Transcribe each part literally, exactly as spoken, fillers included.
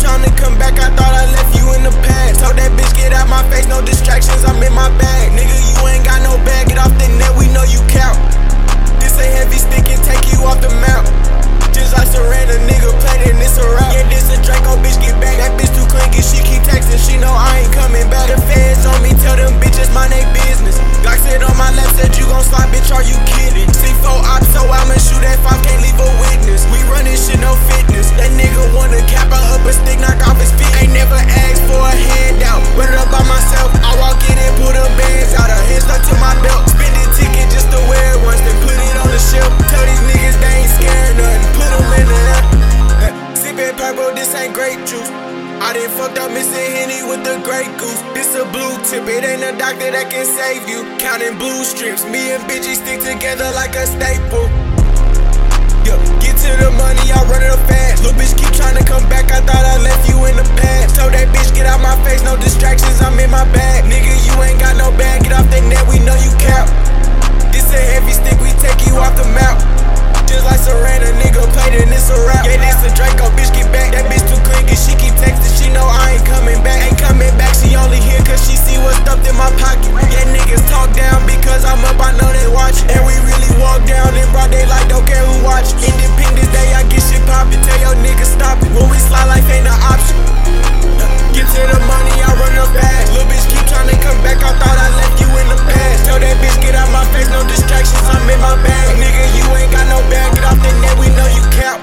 tryna come back, I thought I left you in the past. Told that bitch get out my face, no distractions, I'm in my bag. Nigga, you ain't got no bag, get off the net, we know you count. This a heavy stick and take you off the map. Just like Serena, nigga played it and it's a rap. Yeah, this a Draco, bitch get back. That bitch too clingy, she keep texting, she know I ain't coming back. The feds on me, tell them bitches mind they business. Glock said on my left, said you gon' slide, bitch, are you kidding? C four ops, so I'ma shoot at five, can't leave a witness. We running shit, no fitness. That nigga wanna cap her up a stick, knock off his feet. Ain't never asked for a handout, run it up by myself. I walk in and pull them bands out, her hands stuck to my belt. Spend the ticket just to wear it once, then put it on the shelf. Tell these niggas they ain't scared nothing, put them in the air. Sippin' purple, this ain't grape juice. I done fucked up missing Henny with the Grey Goose. This a blue tip, it ain't a doctor that can save you. Counting blue strips, me and bitches stick together like a staple. Yeah, get to the money, I run it up fast. Little bitch keep tryna come back, I thought I left you in the past. Told that bitch get out my face, no distractions, I'm in my bag. Nigga, you ain't got no bag, get off that net, we know you cap. This a heavy stick, we take you off the map. Just like Serena, nigga played it and it's a rap. Yeah, this a Draco, bitch get back. That bitch too clingy, she keep texting, she know I ain't coming back. Ain't coming back, she only here cause she see what's stuffed in my pocket. Yeah, niggas talk down because I'm up, I know they watch. And we really walk down in broad daylight, don't care who watch. Independence Day, I get shit poppin', tell your niggas stop it. When we slide, life ain't an option. Get to the money, I run up fast. Little bitch keep tryna come back, I thought I left you in the past. Tell that bitch get out my face, no distractions, I'm in my bag. Nigga, you ain't got no bag, get off the net, we know you cap.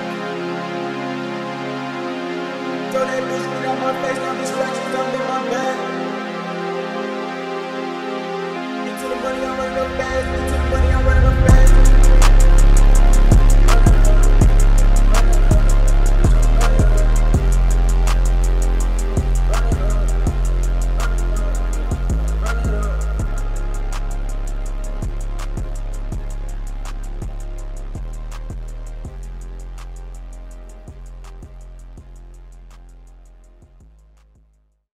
Tell that bitch get out my face, no distractions, I'm in my bag. Get to the money, I run up fast. Get to the money, I run up fast.